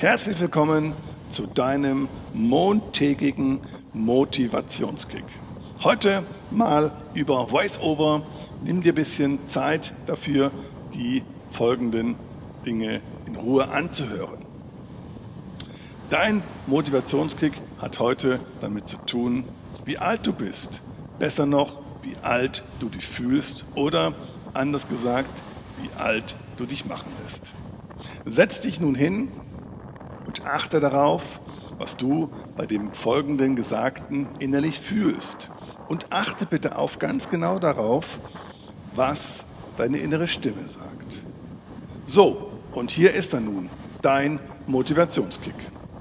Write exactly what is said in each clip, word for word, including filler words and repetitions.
Herzlich willkommen zu deinem montägigen Motivationskick. Heute mal über Voice-Over. Nimm dir ein bisschen Zeit dafür, die folgenden Dinge in Ruhe anzuhören. Dein Motivationskick hat heute damit zu tun, wie alt du bist. Besser noch, wie alt du dich fühlst oder, anders gesagt, wie alt du dich machen lässt. Setz dich nun hin und achte darauf, was du bei dem folgenden Gesagten innerlich fühlst. Und achte bitte auch ganz genau darauf, was deine innere Stimme sagt. So, und hier ist er nun, dein Motivationskick.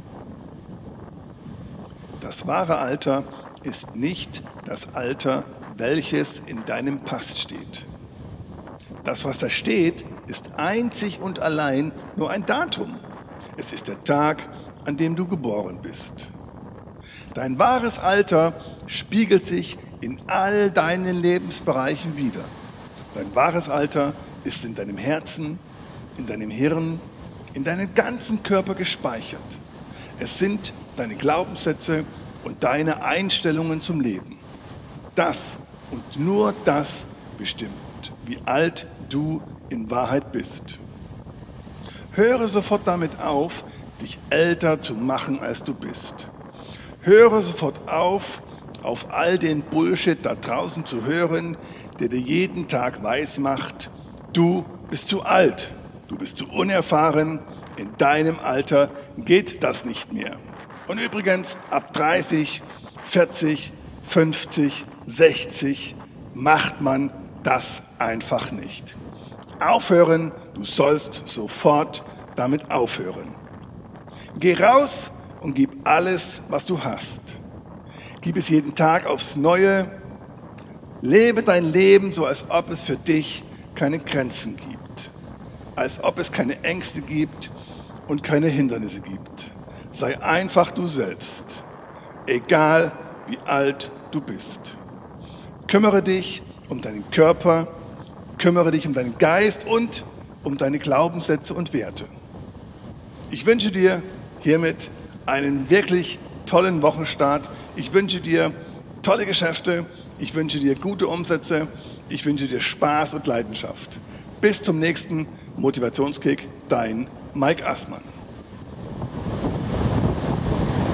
Das wahre Alter ist nicht das Alter, welches in deinem Pass steht. Das, was da steht, ist einzig und allein nur ein Datum. Es ist der Tag, an dem du geboren bist. Dein wahres Alter spiegelt sich in all deinen Lebensbereichen wider. Dein wahres Alter ist in deinem Herzen, in deinem Hirn, in deinem ganzen Körper gespeichert. Es sind deine Glaubenssätze und deine Einstellungen zum Leben. Das und nur das bestimmt, wie alt du in Wahrheit bist. Höre sofort damit auf, dich älter zu machen, als du bist. Höre sofort auf, auf all den Bullshit da draußen zu hören, der dir jeden Tag weismacht, du bist zu alt, du bist zu unerfahren, in deinem Alter geht das nicht mehr. Und übrigens, ab dreißig, vierzig, fünfzig, sechzig macht man das einfach nicht. Aufhören, du sollst sofort damit aufhören. Geh raus und gib alles, was du hast. Gib es jeden Tag aufs Neue. Lebe dein Leben so, als ob es für dich keine Grenzen gibt. Als ob es keine Ängste gibt und keine Hindernisse gibt. Sei einfach du selbst, egal wie alt du bist. Kümmere dich um deinen Körper, kümmere dich um deinen Geist und um deine Glaubenssätze und Werte. Ich wünsche dir hiermit einen wirklich tollen Wochenstart. Ich wünsche dir tolle Geschäfte. Ich wünsche dir gute Umsätze. Ich wünsche dir Spaß und Leidenschaft. Bis zum nächsten Motivationskick, dein Mike Assmann.